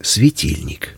Светильник.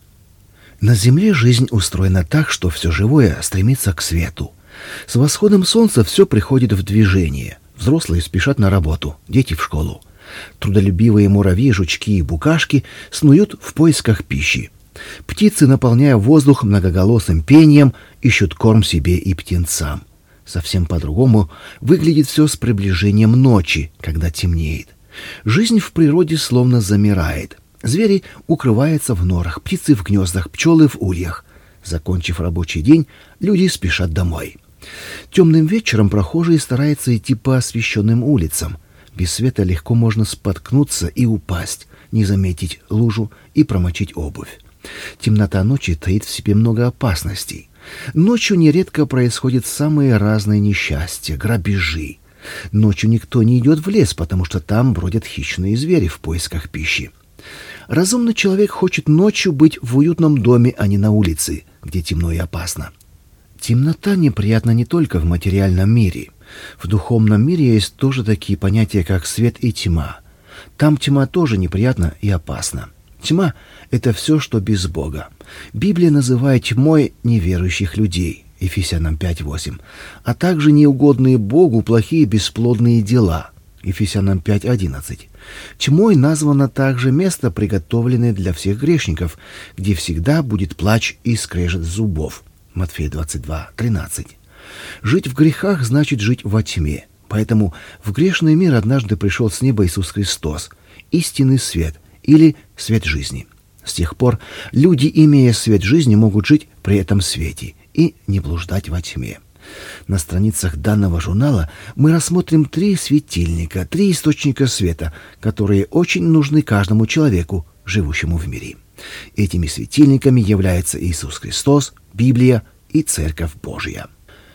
На Земле жизнь устроена так, что все живое стремится к свету. С восходом солнца все приходит в движение. Взрослые спешат на работу, дети в школу. Трудолюбивые муравьи, жучки и букашки снуют в поисках пищи. Птицы, наполняя воздух многоголосым пением, ищут корм себе и птенцам. Совсем по-другому выглядит все с приближением ночи, когда темнеет. Жизнь в природе словно замирает. Звери укрываются в норах, птицы в гнездах, пчелы в ульях. Закончив рабочий день, люди спешат домой. Темным вечером прохожие стараются идти по освещенным улицам. Без света легко можно споткнуться и упасть, не заметить лужу и промочить обувь. Темнота ночи таит в себе много опасностей. Ночью нередко происходят самые разные несчастья, грабежи. Ночью никто не идет в лес, потому что там бродят хищные звери в поисках пищи. Разумный человек хочет ночью быть в уютном доме, а не на улице, где темно и опасно. Темнота неприятна не только в материальном мире. В духовном мире есть тоже такие понятия, как свет и тьма. Там тьма тоже неприятна и опасна. Тьма — это все, что без Бога. Библия называет тьмой неверующих людей, Ефесянам 5:8, а также неугодные Богу плохие бесплодные дела, Ефесянам 5:11. Тьмой названо также место, приготовленное для всех грешников, где всегда будет плач и скрежет зубов, Матфея 22:13. Жить в грехах значит жить во тьме. Поэтому в грешный мир однажды пришел с неба Иисус Христос, истинный свет или свет жизни. С тех пор люди, имея свет жизни, могут жить при этом свете и не блуждать во тьме. На страницах данного журнала мы рассмотрим 3 светильника, 3 источника света, которые очень нужны каждому человеку, живущему в мире. Этими светильниками являются Иисус Христос, Библия и Церковь Божья.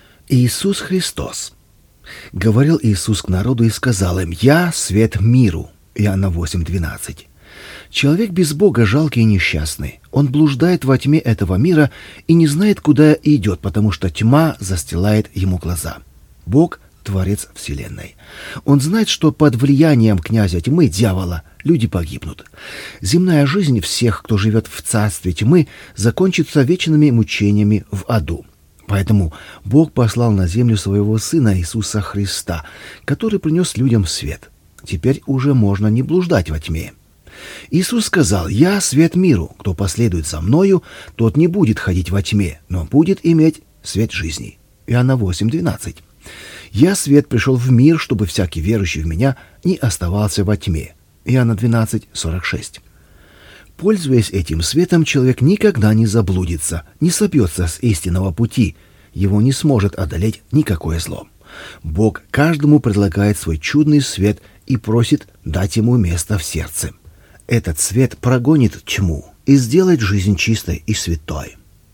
Иисус Христос. Говорил Иисус к народу и сказал им: «Я свет миру». Иоанна 8:12. Человек без Бога жалкий и несчастный. Он блуждает во тьме этого мира и не знает, куда идет, потому что тьма застилает ему глаза. Бог — Творец Вселенной. Он знает, что под влиянием князя тьмы, дьявола, люди погибнут. Земная жизнь всех, кто живет в царстве тьмы, закончится вечными мучениями в аду. Поэтому Бог послал на землю своего Сына Иисуса Христа, который принес людям свет. Теперь уже можно не блуждать во тьме. Иисус сказал: «Я свет миру. Кто последует за Мною, тот не будет ходить во тьме, но будет иметь свет жизни». Иоанна 8:12. «Я свет пришел в мир, чтобы всякий верующий в Меня не оставался во тьме». Иоанна 12:46. Пользуясь этим светом, человек никогда не заблудится, не собьется с истинного пути. Его не сможет одолеть никакое зло. Бог каждому предлагает свой чудный свет и просит дать ему место в сердце. Этот свет прогонит тьму и сделает жизнь чистой и святой.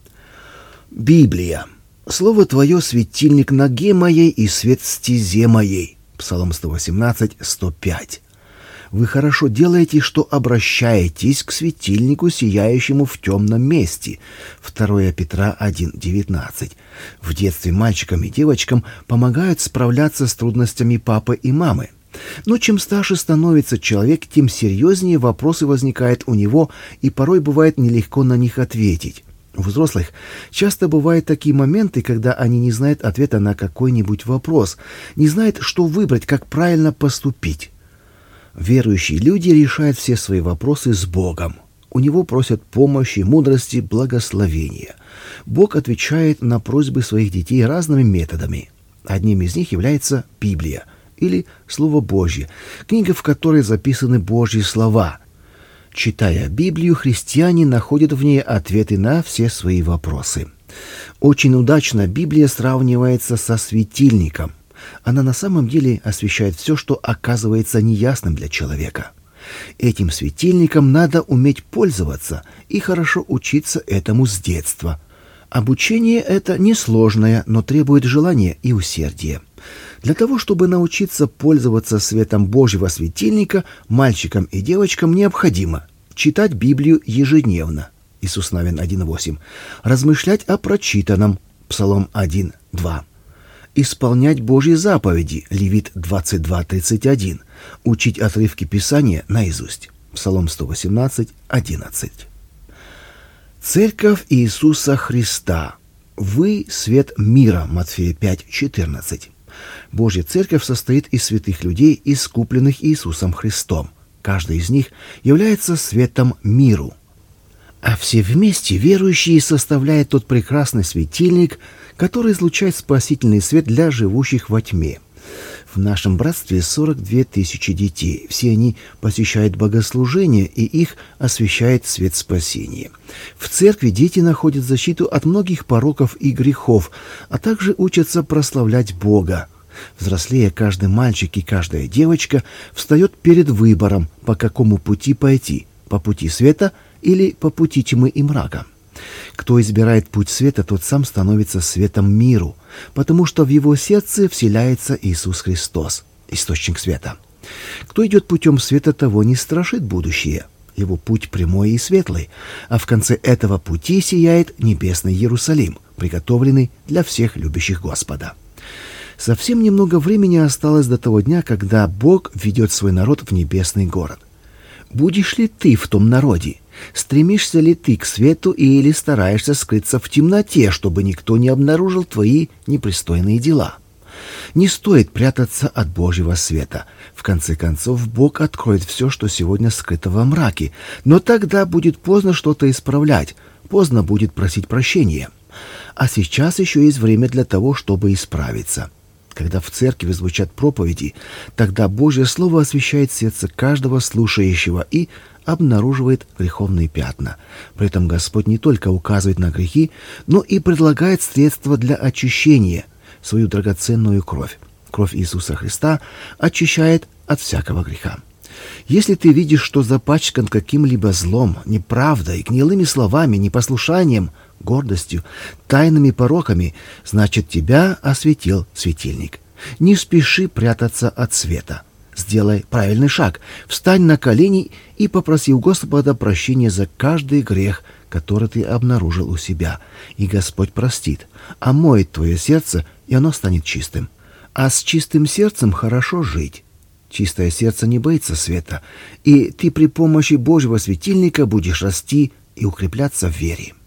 Библия. Слово Твое — светильник ноге моей и свет стезе моей. Псалом 118:105. Вы хорошо делаете, что обращаетесь к светильнику, сияющему в темном месте. 2 Петра 1:19. В детстве мальчикам и девочкам помогают справляться с трудностями папы и мамы. Но чем старше становится человек, тем серьезнее вопросы возникают у него, и порой бывает нелегко на них ответить. У взрослых часто бывают такие моменты, когда они не знают ответа на какой-нибудь вопрос, не знают, что выбрать, как правильно поступить. Верующие люди решают все свои вопросы с Богом. У Него просят помощи, мудрости, благословения. Бог отвечает на просьбы своих детей разными методами. Одним из них является Библия, или Слово Божье, книга, в которой записаны Божьи слова. Читая Библию, христиане находят в ней ответы на все свои вопросы. Очень удачно Библия сравнивается со светильником. Она на самом деле освещает все, что оказывается неясным для человека. Этим светильником надо уметь пользоваться и хорошо учиться этому с детства. Обучение это несложное, но требует желания и усердия. Для того, чтобы научиться пользоваться светом Божьего светильника, мальчикам и девочкам необходимо читать Библию ежедневно, Иисус Навин 1:8, размышлять о прочитанном, Псалом 1:2, исполнять Божьи заповеди, Левит 22:31, учить отрывки Писания наизусть, Псалом 118:11. Церковь Иисуса Христа. Вы — свет мира. Матфея 5:14. Божья церковь состоит из святых людей, искупленных Иисусом Христом. Каждый из них является светом миру. А все вместе верующие составляют тот прекрасный светильник, который излучает спасительный свет для живущих во тьме. В нашем братстве 42 тысячи детей. Все они посещают богослужения, и их освещает свет спасения. В церкви дети находят защиту от многих пороков и грехов, а также учатся прославлять Бога. Взрослея, каждый мальчик и каждая девочка встает перед выбором, по какому пути пойти – по пути света или по пути тьмы и мрака. Кто избирает путь света, тот сам становится светом миру, потому что в его сердце вселяется Иисус Христос, источник света. Кто идет путем света, того не страшит будущее. Его путь прямой и светлый, а в конце этого пути сияет небесный Иерусалим, приготовленный для всех любящих Господа. Совсем немного времени осталось до того дня, когда Бог ведет свой народ в небесный город. Будешь ли ты в том народе? Стремишься ли ты к свету или стараешься скрыться в темноте, чтобы никто не обнаружил твои непристойные дела? Не стоит прятаться от Божьего света. В конце концов, Бог откроет все, что сегодня скрыто во мраке, но тогда будет поздно что-то исправлять, поздно будет просить прощения. А сейчас еще есть время для того, чтобы исправиться. Когда в церкви звучат проповеди, тогда Божье Слово освещает сердце каждого слушающего и обнаруживает греховные пятна. При этом Господь не только указывает на грехи, но и предлагает средства для очищения, свою драгоценную кровь. Кровь Иисуса Христа очищает от всякого греха. Если ты видишь, что запачкан каким-либо злом, неправдой, гнилыми словами, непослушанием, гордостью, тайными пороками, значит, тебя осветил светильник. Не спеши прятаться от света. Сделай правильный шаг, встань на колени и попроси у Господа прощения за каждый грех, который ты обнаружил у себя. И Господь простит, омоет твое сердце, и оно станет чистым. А с чистым сердцем хорошо жить. Чистое сердце не боится света, и ты при помощи Божьего светильника будешь расти и укрепляться в вере.